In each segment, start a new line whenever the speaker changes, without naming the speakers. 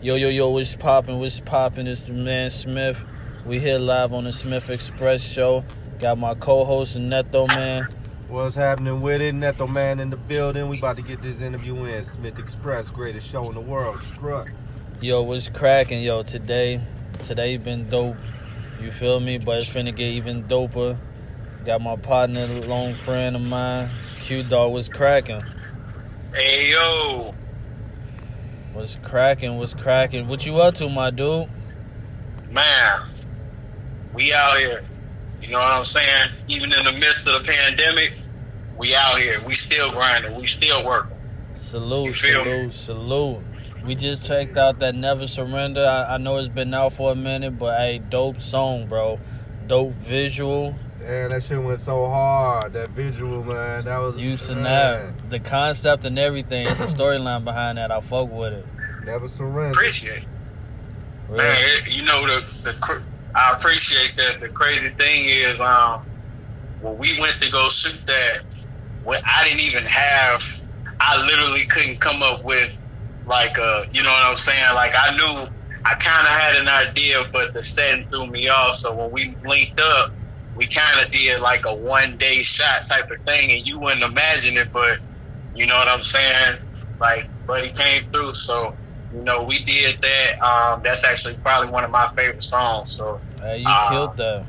Yo, what's poppin'? It's the man Smith. We here live on the Smith Express show. Got my co-host Neto Man.
What's happening with it? Neto Man in the building. We about to get this interview in. Smith Express, greatest show in the world. Strut.
Yo, what's cracking? Yo, today been dope. You feel me? But it's finna get even doper. Got my partner, long friend of mine, Q-Dog. What's cracking?
Hey, yo.
What's cracking? What you up to, my dude?
Man, we out here. You know what I'm saying? Even in the midst of the pandemic, we out here. We still grinding. We still working.
Salute. We just checked out that Never Surrender. I know it's been out for a minute, but hey, dope song, bro. Dope visual.
Man, that shit went so hard. That visual, man. That was...
You snap. The concept and everything. It's a storyline behind that. I fuck with it.
Never surrender.
Appreciate it.
Really?
Man, you know, I appreciate that. The crazy thing is, when we went to go shoot that, I didn't even have... I literally couldn't come up with, like, you know what I'm saying? Like, I knew... I kind of had an idea, but the setting threw me off. So when we linked up, we kind of did like a one-day shot type of thing, and you wouldn't imagine it, but you know what I'm saying? Like, Buddy came through, so, you know, we did that. That's actually probably one of my favorite songs, so.
Hey, you killed that.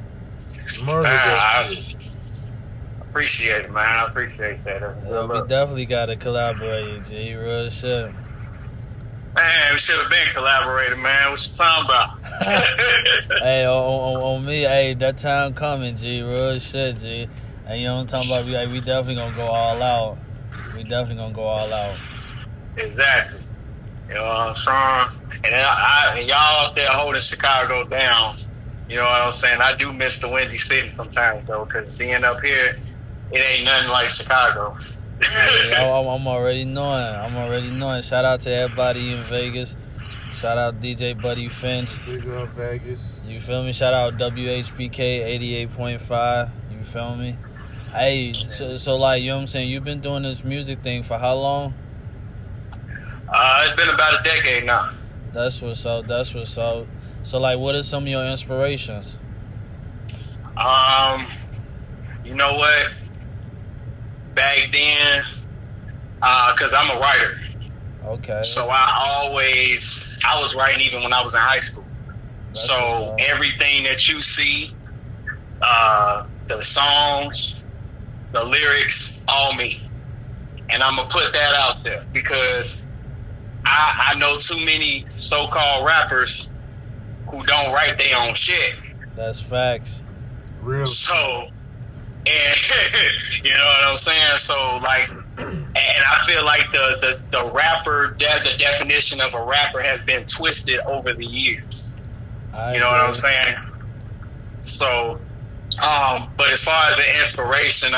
I appreciate it, man. I appreciate that.
We definitely got to collaborate, G. Real shit.
Man, we should have been collaborating, man. What you talking about?
Hey, on me, hey, that time coming, G. Real shit, G. And you know what I'm talking about? We definitely gonna go all out.
Exactly. You know what I'm saying? And y'all out there holding Chicago down. You know what I'm saying? I do miss the Windy City sometimes, though, because being up here, it ain't nothing like Chicago.
I'm already knowing. Shout out to everybody in Vegas. Shout out DJ Buddy Finch.
Big up Vegas.
You feel me? Shout out WHPK 88.5. You feel me? Hey, so like, you know what I'm saying? You've been doing this music thing for how long?
It's been about a decade now.
That's what's up. So like, what are some of your inspirations?
You know what? Back then, because I'm a writer.
Okay.
So I was writing even when I was in high school. So everything that you see, the songs, the lyrics, all me. And I'm going to put that out there because I know too many so-called rappers who don't write their own shit.
That's facts.
Real.
So... And you know what I'm saying? So like, and I feel like the rapper, the definition of a rapper has been twisted over the years. You know what I'm saying? So, but as far as the inspiration,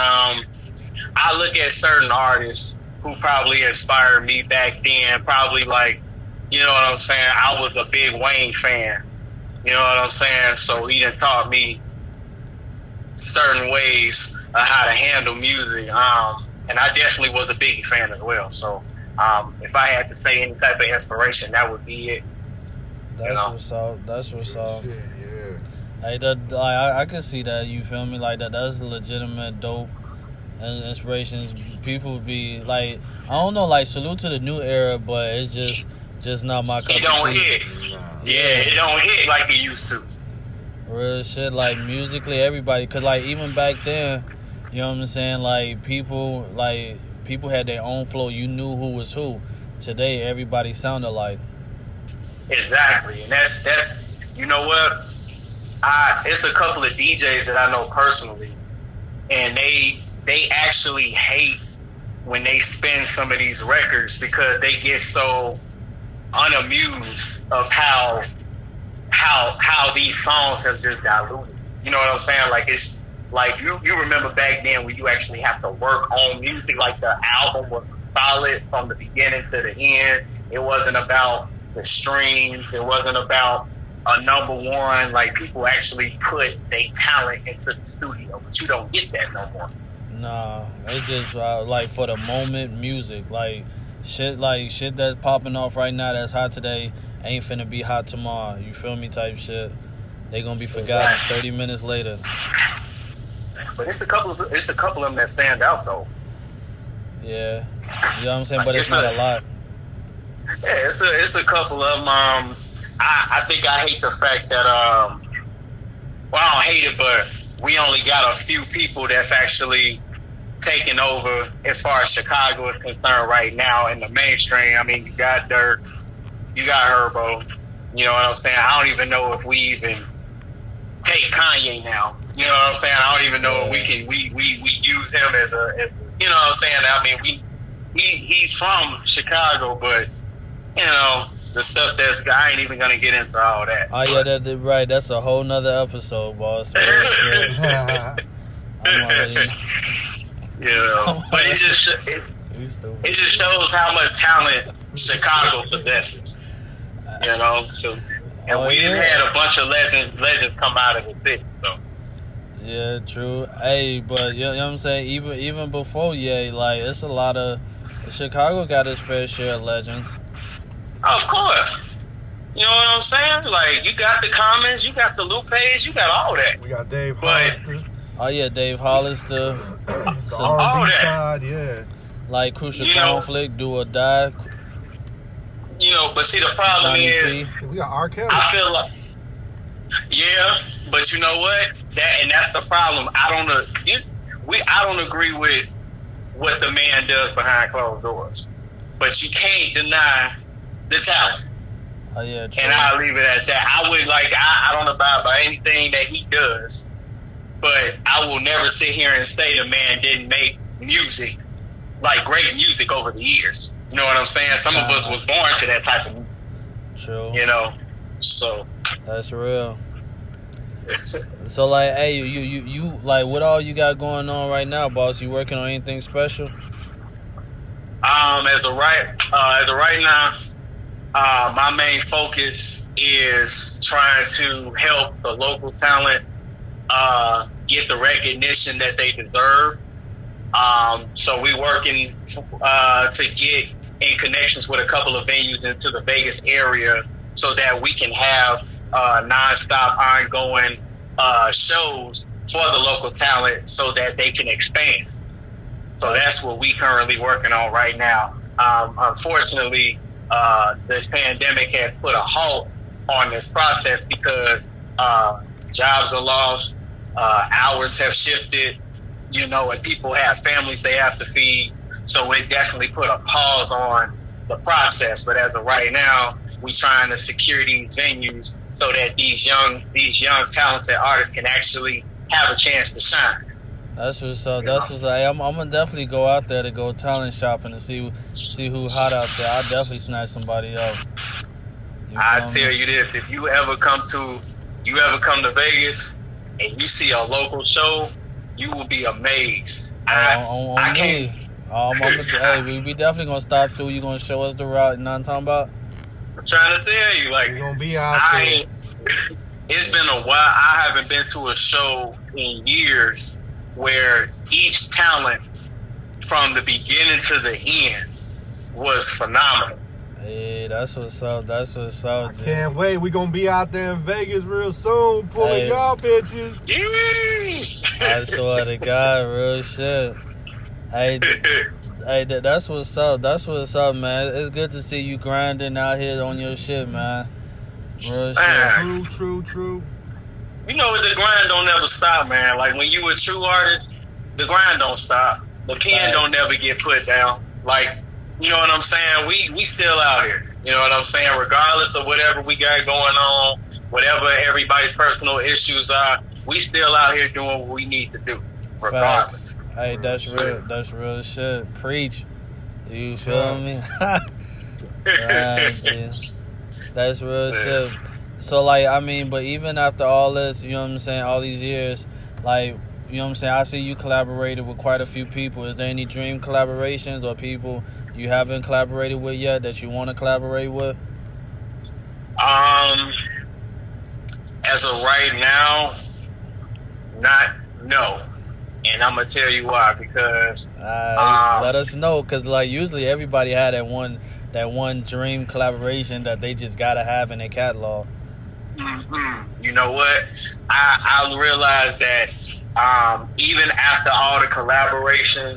I look at certain artists who probably inspired me back then. Probably like, you know what I'm saying? I was a big Wayne fan. You know what I'm saying? So he done taught me certain ways of how to handle music, and I definitely was a Biggie fan as well. So if I had to say any type of inspiration, that would be it.
That's what's up.
Shit, yeah.
Hey, I can see that. You feel me? Like that's legitimate dope inspirations. People be like, I don't know, like salute to the new era, but it's just not my cup of tea.
It don't hit. Yeah, it don't hit like it used to.
Real shit, like musically, everybody, cause like even back then, you know what I'm saying, like people had their own flow. You knew who was who. Today, everybody sound alike.
Exactly, and that's you know what? It's a couple of DJs that I know personally, and they actually hate when they spin some of these records because they get so unamused of how these songs have just diluted. You know what I'm saying? Like it's like you remember back then when you actually have to work on music, like the album was solid from the beginning to the end. It wasn't about the streams. It wasn't about a number one. Like people actually put their talent into the studio, but you don't get that no more.
Nah, it's just like for the moment music. Like shit that's popping off right now that's hot today ain't finna be hot tomorrow. You feel me? Type shit. They gonna be forgotten 30 minutes later.
But it's a couple of them that stand out though.
Yeah, you know what I'm saying. But it's not a lot.
Yeah, it's a couple of them. I think I hate the fact that well, I don't hate it, but we only got a few people that's actually taking over as far as Chicago is concerned right now in the mainstream. I mean, you got Dirk, you got Herbo. You know what I'm saying? I don't even know if we even take Kanye now. You know what I'm saying? I don't even know if we use him as you know what I'm saying? I mean, he's from Chicago, but you know the stuff I ain't even gonna get into all that.
Oh yeah, that's right. That's a whole nother episode, boss.
You know, but it just shows how much talent Chicago possesses. You know, so, and we've had a bunch of legends come out of the city. So.
Yeah, true. Hey, but you know what I'm saying? Even before, like it's a lot of Chicago got its fair share of legends.
Of course. You know what I'm saying? Like you got the Commons, you got the Lupes, you got all that.
We got Dave Hollister.
Oh yeah, Dave Hollister.
The R&B side, yeah.
Like Crucial Conflict, Do or Die.
You know, but see the problem is
we got R. Kelly.
I feel like but you know what? That's the problem. I don't agree with what the man does behind closed doors. But you can't deny the talent.
Oh yeah, true.
And I'll leave it at that. I don't abide by anything that he does. But I will never sit here and say the man didn't make music, like great music over the years. You know what I'm saying? Some of us was born to that type of music.
True.
You know, so.
That's real. So like, hey, you like, what all you got going on right now, boss? You working on anything special?
As of right now, my main focus is trying to help the local talent get the recognition that they deserve. So we working to get in connections with a couple of venues into the Vegas area so that we can have nonstop ongoing shows for the local talent so that they can expand. So that's what we currently working on right now. Unfortunately, the pandemic has put a halt on this process because jobs are lost, hours have shifted, you know, and people have families they have to feed. So it definitely put a pause on the process. But as of right now, we're trying to secure these venues so that these young talented artists can actually have a chance to shine.
That's what's up. That's what's up. I'm gonna definitely go out there to go talent shopping and see who hot out there. I'll definitely snatch somebody up.
I tell you this: if you ever come to Vegas and you see a local show, you will be amazed. I can't.
Hey, we definitely gonna stop through. You gonna show us the route? You know what I'm talking about?
I'm trying to tell you, like,
we're gonna be out there.
It's been a while. I haven't been to a show in years where each talent from the beginning to the end was phenomenal.
Hey, that's what's up. That's what's up.
I can't wait. We're gonna be out there in Vegas real soon, pulling y'all bitches.
I swear to God, real shit. Hey, that's what's up. That's what's up, man. It's good to see you grinding out here on your shit, man. Real shit.
True.
You know, the grind don't never stop, man. Like, when you a true artist, the grind don't stop. The pen don't never get put down. Like, you know what I'm saying? We still out here. You know what I'm saying? Regardless of whatever we got going on, whatever everybody's personal issues are, we still out here doing what we need to do, regardless.
Facts. Hey, that's real. That's real shit. Preach. You feel me? Right, that's real shit. So, like, I mean, but even after all this, you know what I'm saying, all these years, like, you know what I'm saying, I see you collaborated with quite a few people. Is there any dream collaborations or people you haven't collaborated with yet that you want to collaborate with?
As of right now, no. and I'm gonna tell you why. Because
let us know, because like usually everybody had that one dream collaboration that they just gotta have in their catalog.
You know what? I realized that even after all the collaborations,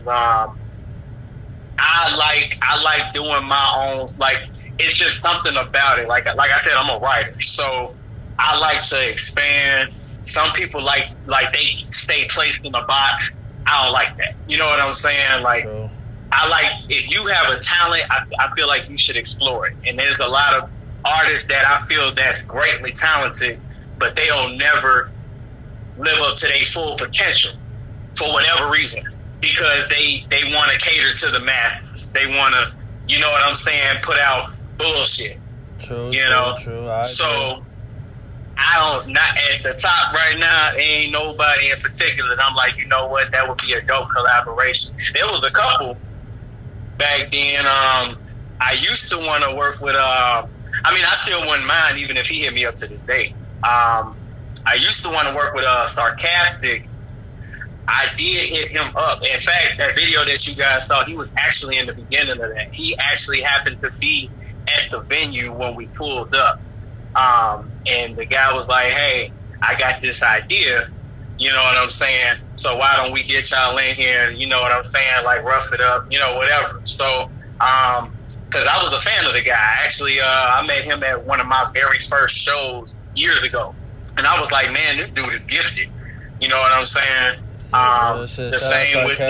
I like doing my own. Like, it's just something about it. Like I said, I'm a writer, so I like to expand. Some people like they stay placed in a box. I don't like that. You know what I'm saying? Like, true. I like, if you have a talent, I feel like you should explore it. And there's a lot of artists that I feel that's greatly talented, but they'll never live up to their full potential for whatever reason, because they want to cater to the masses. They want to, you know what I'm saying, put out bullshit.
True. True.
So not at the top right now. Ain't nobody in particular that I'm like, you know what, that would be a dope collaboration. There was a couple back then. I used to want to work with. I still wouldn't mind even if he hit me up to this day. I used to want to work with Sarcastic. I did hit him up. In fact, that video that you guys saw, he was actually in the beginning of that. He actually happened to be at the venue when we pulled up. And the guy was like, hey, I got this idea. You know what I'm saying? So why don't we get y'all in here and, you know what I'm saying, like, rough it up, you know, whatever. So, because I was a fan of the guy. Actually, I met him at one of my very first shows years ago. And I was like, man, this dude is gifted. You know what I'm saying? The same with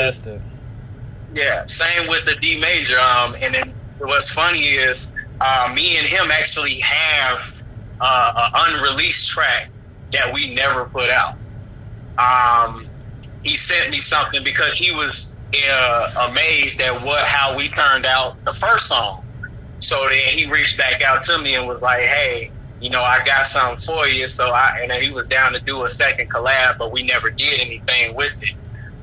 same with the D Major. And then what's funny is me and him actually have an unreleased track that we never put out. He sent me something because he was amazed at how we turned out the first song. So then he reached back out to me and was like, hey, you know, I got something for you. And then he was down to do a second collab, but we never did anything with it.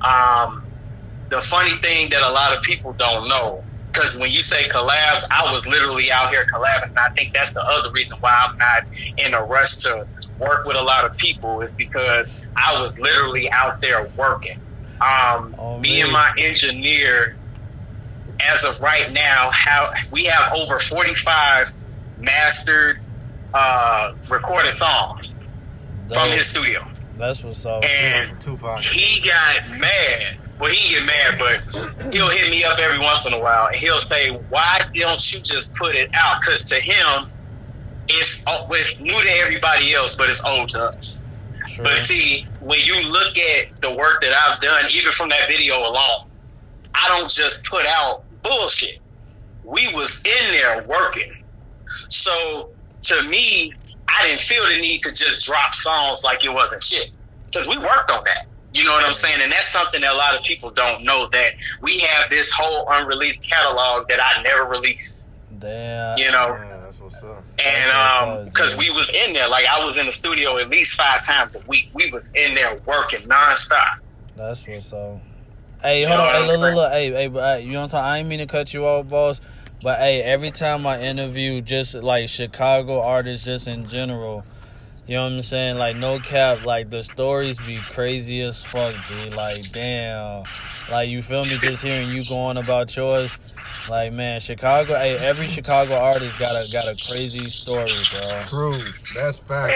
The funny thing that a lot of people don't know, because when you say collab, I was literally out here collabing. And I think that's the other reason why I'm not in a rush to work with a lot of people, is because I was literally out there working. Me and my engineer, as of right now, we have over 45 mastered recorded songs from his studio.
That's what's up.
And he got mad. Well, he get mad, but he'll hit me up every once in a while, and he'll say, why don't you just put it out? Because to him, it's new to everybody else, but it's old to us. Sure. But see, when you look at the work that I've done, even from that video alone, I don't just put out bullshit. We was in there working. So to me, I didn't feel the need to just drop songs like it wasn't shit, because we worked on that. You know what I'm saying? And that's something that a lot of people don't know, that we have this whole unreleased catalog that I never released.
Damn.
You know?
Yeah, that's what's up.
And because we was in there, like, I was in the studio at least 5 times a week. We was in there working nonstop.
That's what's up. Hey, hold on. Hey, look. Hey, you know what I'm talking? I ain't mean to cut you off, boss. But, hey, every time I interview just, like, Chicago artists just in general, you know what I'm saying? Like, no cap, like, the stories be crazy as fuck, G. Like, damn. Like, you feel me? Just hearing you going about yours. Like, man, Chicago, hey, every Chicago artist got a crazy story, bro.
True. That's fact.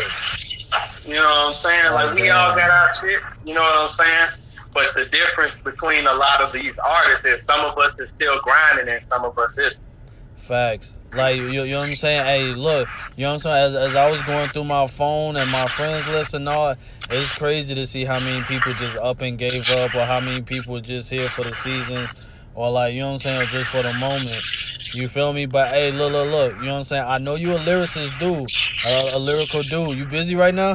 You know what I'm saying? Like, we all got our shit. You know what I'm saying? But the difference between a lot of these artists is some of us is still grinding and some of us isn't.
Facts. Like, you know what I'm saying? Hey, look, you know what I'm saying? As I was going through my phone and my friends list and all, it's crazy to see how many people just up and gave up, or how many people just here for the seasons, or, like, you know what I'm saying, just for the moment. You feel me? But, hey, look, you know what I'm saying? I know you a lyricist dude, a lyrical dude. You busy right now?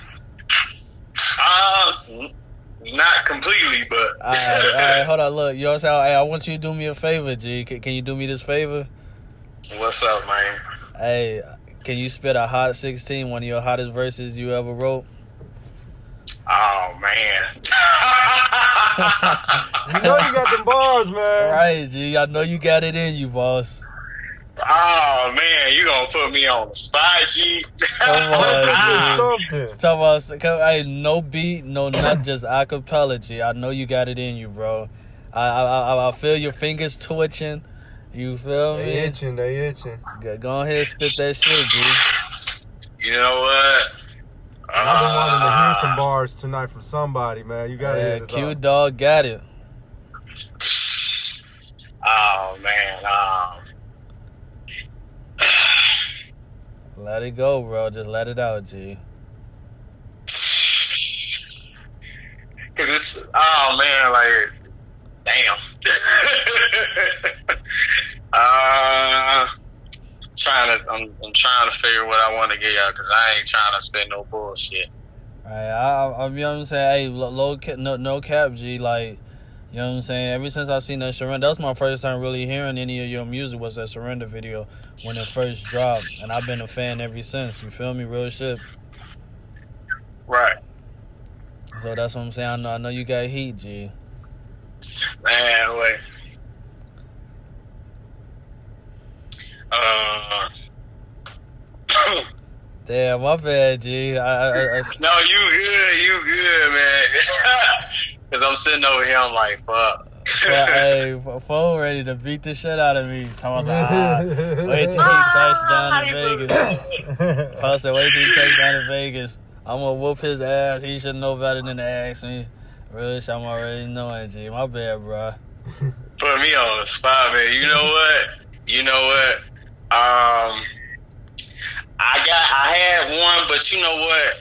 Not completely, but...
All right, hold on, look. You know what I'm saying? Hey, I want you to do me a favor, G. Can you do me this favor?
What's up, man?
Hey, can you spit a Hot 16, one of your hottest verses you ever wrote?
Oh, man.
You know you got them bars, man.
Right, G. I know you got it in you, boss.
Oh, man. You gonna put me on the spot, G.
Come on,
Something.
Talk about, hey, no beat, no nothing, just acapella, G. I know you got it in you, bro. I feel your fingers twitching. You feel me?
They itching.
Go ahead and spit that shit, G.
You know what?
I've been wanting to hear some bars tonight from somebody, man. You gotta hear this.
Q Dog got it.
Oh man.
Let it go, bro. Just let it out, G.
Cause it's man, like damn. I'm trying to figure what I want to get y'all because I ain't trying to spend no bullshit.
Alright, I you know what I'm saying? Hey, no cap, G. Like, you know what I'm saying? Ever since I seen that Surrender, that was my first time really hearing any of your music. Was that Surrender video when it first dropped, and I've been a fan ever since. You feel me? Real shit.
Right.
So that's what I'm saying. I know you got heat, G.
Man, wait.
Damn, my bad, G.
No, you good, man. Cause I'm sitting over here, I'm like, fuck.
Hey, phone ready to beat the shit out of me. Wait till he touchdown in Vegas. I said, wait till he touchdown in Vegas. I'm gonna whoop his ass. He should know better than to ask me. Really, I'm already knowing, G. My bad, bro.
Put me on the spot, man. You know what? I had one, but you know what?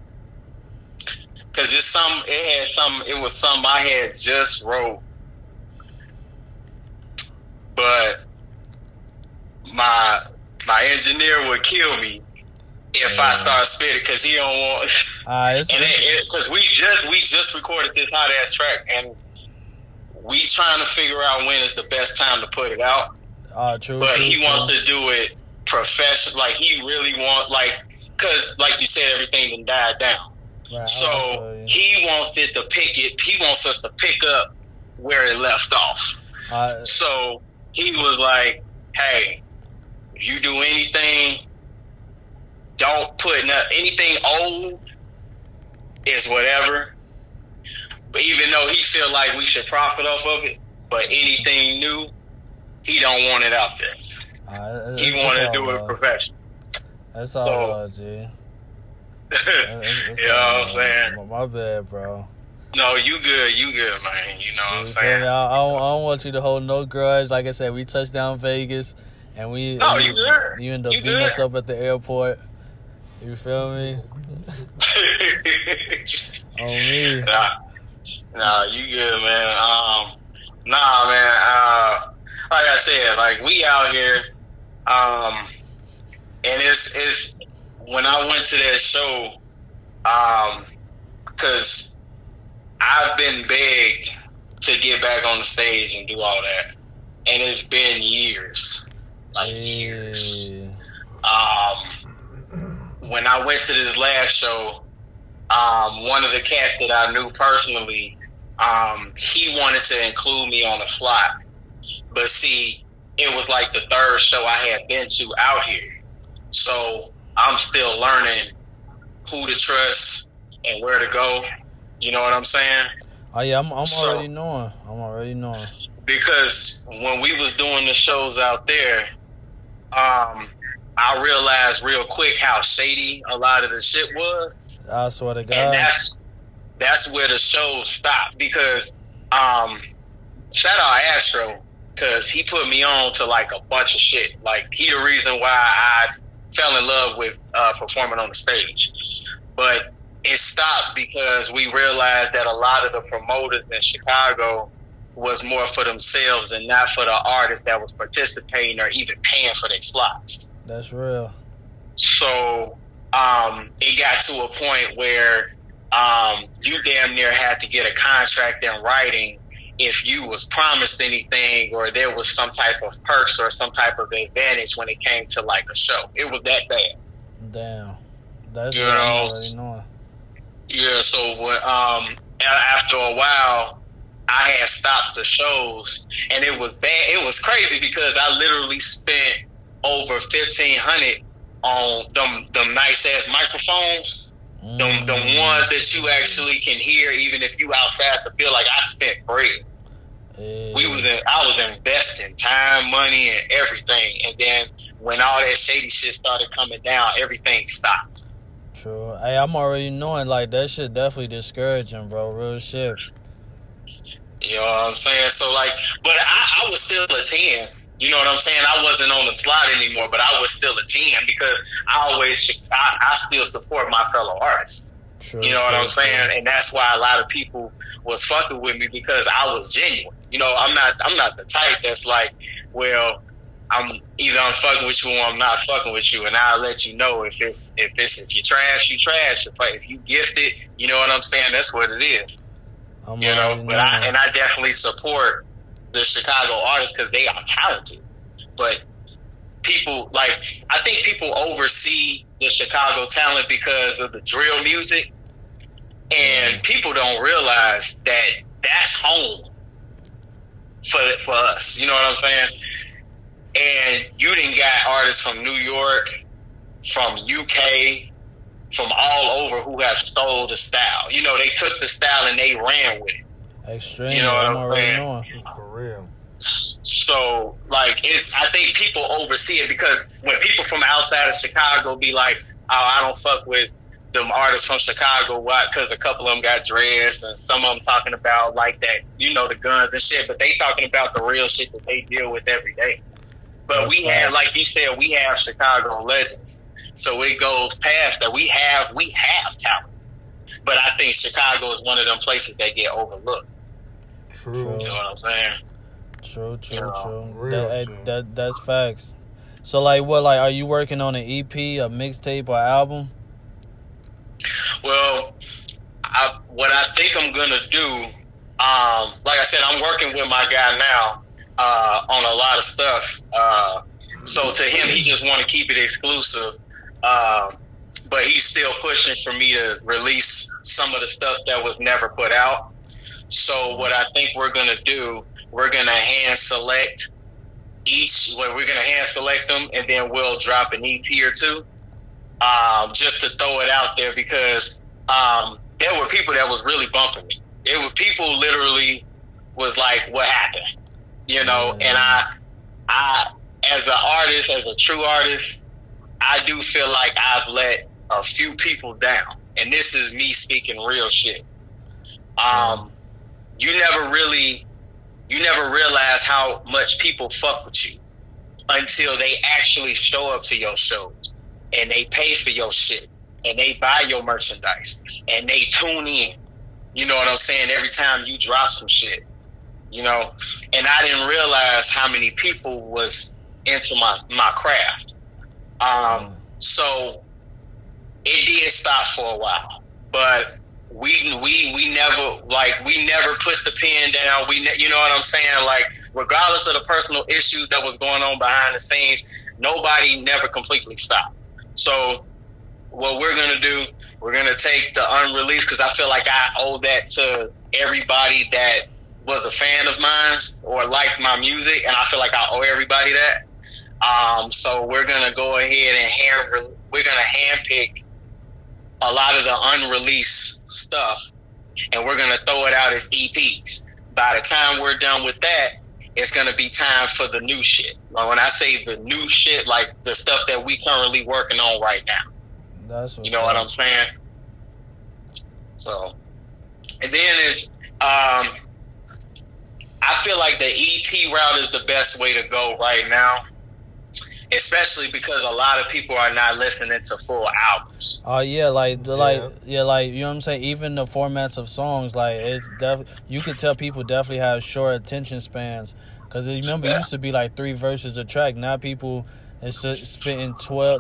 Cause it was something I had just wrote. But my engineer would kill me if I start spitting, cause he don't want. Cause we just recorded this hot ass track, and we trying to figure out when is the best time to put it out.
True.
But he wants to do it professional. Like he really cause like you said, everything done died down.
Right,
so he wants it to he wants us to pick up where it left off. So he was like, hey, if you do anything, don't put anything old is whatever. But even though he feel like we should profit off of it, but anything new, he don't want it out there. He wanted to do it professional.
That's all, G.
You know what I'm saying?
My bad, bro.
No, you good, man. You know what I'm saying?
I don't want you to hold no grudge. Like I said, we touched down Vegas, and you end up beating us up at the airport. You feel me? On me.
Nah, you good, man. Nah, man. Like I said, like we out here, and it's when I went to that show, because I've been begged to get back on the stage and do all that, and it's been years, years. When I went to this last show, one of the cats that I knew personally, he wanted to include me on the slot, but see, it was like the third show I had been to out here, so I'm still learning who to trust and where to go. You know what I'm saying?
Oh yeah, I'm already knowing.
Because when we was doing the shows out there, I realized real quick how shady a lot of the shit was.
I swear to God.
And that's where the shows stopped, because shout out Astro, because he put me on to like a bunch of shit. Like he the reason why I fell in love with performing on the stage. But it stopped because we realized that a lot of the promoters in Chicago was more for themselves and not for the artists that was participating or even paying for their slots.
That's real.
So it got to a point where you damn near had to get a contract in writing if you was promised anything or there was some type of perks or some type of advantage when it came to like a show. It was that bad.
Damn. That's what I already know.
Yeah, so after a while, I had stopped the shows, and it was bad. It was crazy because I literally spent over 1,500 on them nice ass microphones. Them ones that you actually can hear even if you outside the field. Like, I spent bread. I was investing time, money, and everything. And then when all that shady shit started coming down, everything stopped.
True. Hey, I'm already knowing, like, that shit definitely discouraging, bro. Real shit.
You know what I'm saying? So, like, but I was still a 10. You know what I'm saying? I wasn't on the plot anymore, but I was still a 10 because I still support my fellow artists.
True,
you know what I'm saying? And that's why a lot of people was fucking with me because I was genuine. You know, I'm not the type that's like, well, I'm fucking with you or I'm not fucking with you, and I'll let you know if you trash, you trash. If you gifted, you know what I'm saying? That's what it is. I definitely support the Chicago artists because they are talented. But people, like, I think people oversee the Chicago talent because of the drill music, and people don't realize that that's home for us. You know what I'm saying? And you done got artists from New York, from UK, from all over who have stole the style. You know, they took the style and they ran with it.
Extreme.
You know what I'm saying?
For real.
So, like, I think people oversee it because when people from outside of Chicago be like, oh, I don't fuck with them artists from Chicago, why? Because a couple of them got dreads and some of them talking about, like, that, you know, the guns and shit, but they talking about the real shit that they deal with every day. But we have, like you said, we have Chicago legends. So it goes past that. We have talent. But I think Chicago is one of them places that get overlooked.
True.
You know what I'm saying?
True. That's facts. So, like, are you working on an EP, a mixtape, or album?
Well, what I think I'm gonna do, like I said, I'm working with my guy now on a lot of stuff. So to him, he just want to keep it exclusive, but he's still pushing for me to release some of the stuff that was never put out. So what I think we're gonna do, we're gonna hand select them, and then we'll drop an EP or two, just to throw it out there because there were people that was really bumping me. There were people literally was like, "What happened?" You know, and I, as an artist, as a true artist, I do feel like I've let a few people down, and this is me speaking real shit. You never realize how much people fuck with you until they actually show up to your shows and they pay for your shit and they buy your merchandise and they tune in. You know what I'm saying? Every time you drop some shit, you know, and I didn't realize how many people was into my craft. So it did stop for a while, but we never put the pen down. You know what I'm saying? Like, regardless of the personal issues that was going on behind the scenes, nobody never completely stopped. So what we're going to do, we're going to take the unreleased, because I feel like I owe that to everybody that was a fan of mine or liked my music, and I feel like I owe everybody that. So we're going to go ahead and we're going to handpick a lot of the unreleased stuff, and we're going to throw it out as EPs. By the time we're done with that, it's going to be time for the new shit. When I say the new shit, like the stuff that we currently working on right now.
That's
you know what I'm saying? So, and then I feel like the EP route is the best way to go right now, especially because a lot of people are not listening to full albums.
Oh yeah, like you know what I'm saying. Even the formats of songs, like it's you could tell people definitely have short attention spans. Because remember, it used to be like 3 verses a track. Now people is spitting 12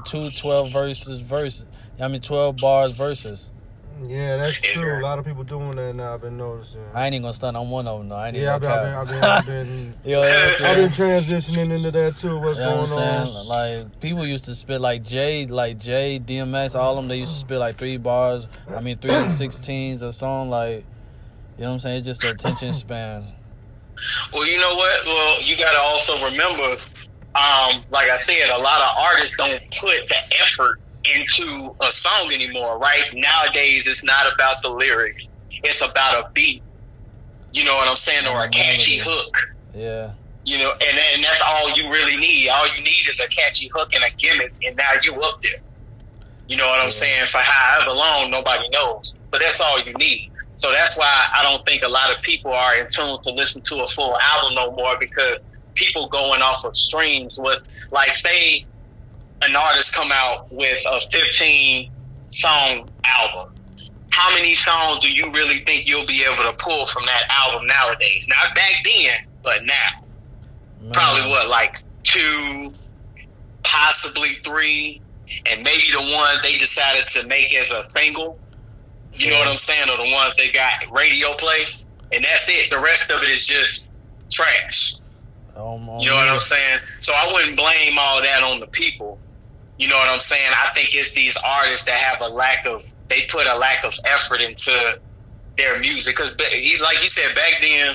bars verses.
Yeah, that's true. A lot of people doing that now. I've been noticing.
I ain't even gonna start on one of them though.
I've been transitioning into that too. What's going on?
Like people used to spit like Jay, DMX, all of them. They used to spit like 3 bars. 3 16s a song. Like, you know what I'm saying? It's just an attention span.
Well, you know what? Well, you gotta also remember, like I said, a lot of artists don't put the effort into a song anymore, right? Nowadays, it's not about the lyrics. It's about a beat. You know what I'm saying? Or a catchy hook.
Yeah.
You know, and that's all you really need. All you need is a catchy hook and a gimmick, and now you up there. You know what I'm saying? For however long, nobody knows. But that's all you need. So that's why I don't think a lot of people are in tune to listen to a full album no more, because people going off of streams with, like, say an artist come out with a 15-song album. How many songs do you really think you'll be able to pull from that album nowadays? Not back then, but now. Man. Probably what, like 2, possibly 3, and maybe the ones they decided to make as a single. You know what I'm saying? Or the ones they got radio play. And that's it. The rest of it is just trash. You know what I'm saying? So I wouldn't blame all that on the people. You know what I'm saying? I think it's these artists that have they put a lack of effort into their music. Because, like you said, back then,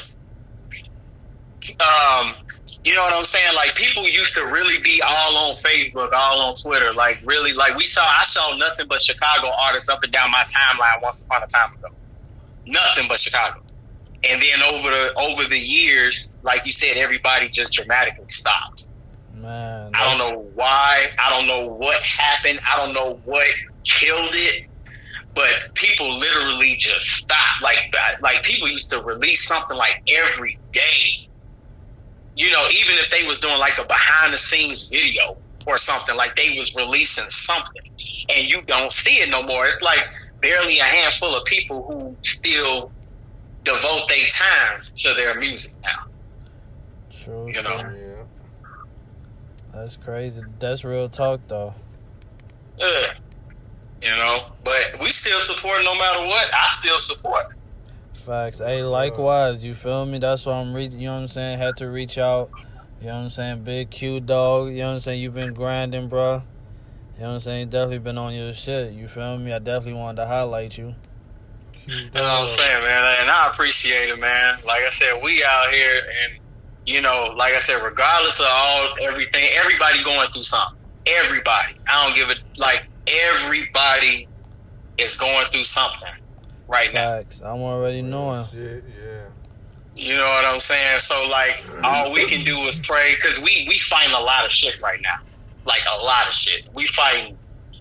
you know what I'm saying? Like, people used to really be all on Facebook, all on Twitter. Like, really, like, I saw nothing but Chicago artists up and down my timeline once upon a time ago. Nothing but Chicago. And then over the years, like you said, everybody just dramatically stopped.
Man,
I don't know why. I don't know what happened. I don't know what killed it. But people literally just stopped. Like people used to release something like every day. You know, even if they was doing like a behind the scenes video or something, like they was releasing something, and you don't see it no more. It's like barely a handful of people who still devote their time to their music now.
True.
You know?
Yeah.
That's crazy. That's real talk, though.
Yeah. You know, but we still support no matter what. I still support.
Facts. Hey, likewise, you feel me? That's why I'm you know what I'm saying? Had to reach out. You know what I'm saying? Big Q dog. You know what I'm saying? You've been grinding, bro. You know what I'm saying? Definitely been on your shit. You feel me? I definitely wanted to highlight you.
You know what I'm saying, man? And I appreciate it, man. Like I said, we out here, and, you know, like I said, regardless of everything, everybody going through something. Everybody. I don't give it, like, everybody is going through something right now.
Facts. I'm already knowing.
Shit, yeah.
You know what I'm saying? So, like, all we can do is pray, because we fighting a lot of shit right now. Like, a lot of shit. We fighting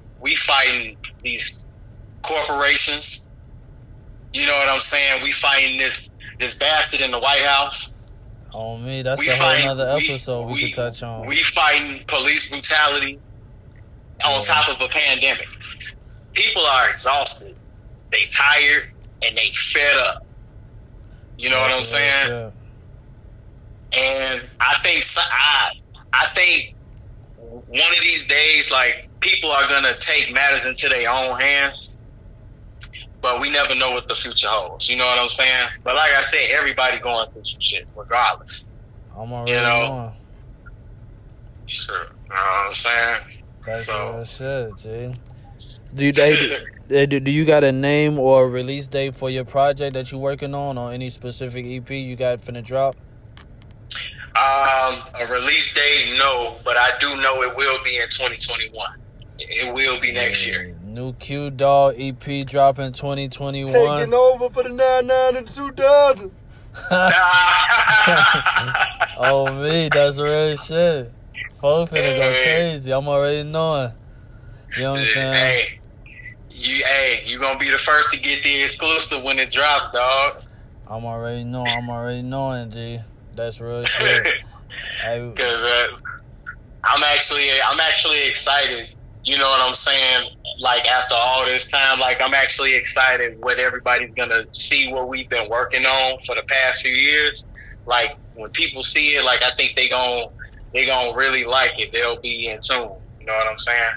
these corporations. You know what I'm saying? We fighting this bastard in the White House.
On me, that's a whole nother episode we could touch on.
We fighting police brutality on top of a pandemic. People are exhausted. They tired and they fed up. You know what I'm saying?
Yeah.
And I think one of these days, like, people are gonna take matters into their own hands. But we never know what the future holds. You know what I'm saying? But like I said, everybody going through some shit, regardless.
I'm already knowing.
Sure. You know what I'm saying?
That's real shit, G. Do you got a name or a release date for your project that you working on, or any specific EP you got finna drop?
A release date, no, but I do know it will be in 2021. It will be next year.
New Q Dog EP dropping 2021.
Taking over for the 99 and 2000.
Oh, me, that's real shit. Folks finna go crazy. I'm already knowing. You know what I'm saying?
You gonna be the first to get the exclusive when it drops, dog.
I'm already knowing, G. That's real shit.
Because I'm actually excited. You know what I'm saying? Like, after all this time, like, I'm actually excited what everybody's gonna see what we've been working on for the past few years. Like, when people see it, like, I think they gonna really like it. They'll be in tune. You know what I'm saying?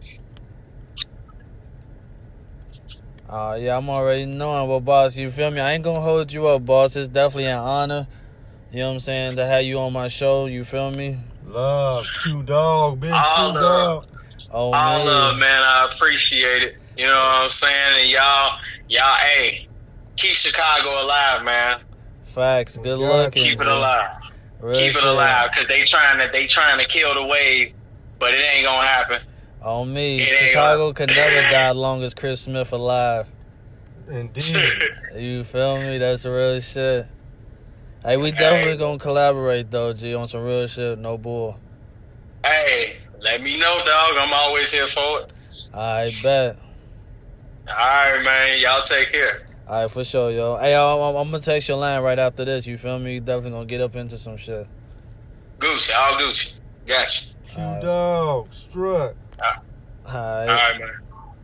Yeah, I'm already knowing. Well, boss, you feel me? I ain't gonna hold you up, boss. It's definitely an honor, you know what I'm saying, to have you on my show. You feel me?
Love, Q Dog, big Q Dog.
Oh,
all love, man. I appreciate it. You know what I'm saying? And y'all, hey, keep Chicago alive, man.
Facts. Good luck.
Keep it alive.
Real
Keep
shit.
it alive, cause they trying to kill the wave, but it ain't gonna happen.
On me,
It ain't
Chicago could never die long as Chris Smith alive.
Indeed.
You feel me? That's the real shit. Hey, we definitely gonna collaborate though, G, on some real shit. No bull.
Hey, let me know, dog. I'm always here for it.
I bet.
All right, man. Y'all take care.
All right, for sure, yo. Hey, I'm gonna text your line right after this. You feel me? Definitely gonna get up into some shit.
Gucci, all Gucci. Gotcha.
Q-Dog, Strut.
All
All
right.
right, man.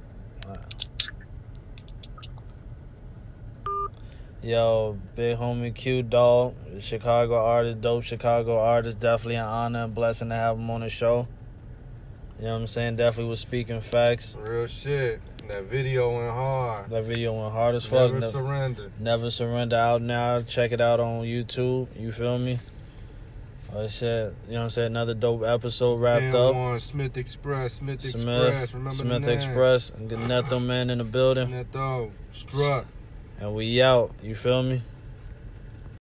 Yo, big homie Q-Dog, Chicago artist, dope Chicago artist. Definitely an honor and blessing to have him on the show. You know what I'm saying? Definitely was speaking facts.
Real shit. That video went hard.
That video went hard as fuck.
Never surrender.
Never Surrender out now. Check it out on YouTube. You feel me? Oh shit. You know what I'm saying? Another dope episode wrapped up.
One, Smith Express. Remember
Smith
the name.
Express. Neto Man in the building.
Neto. Strut.
And we out. You feel me?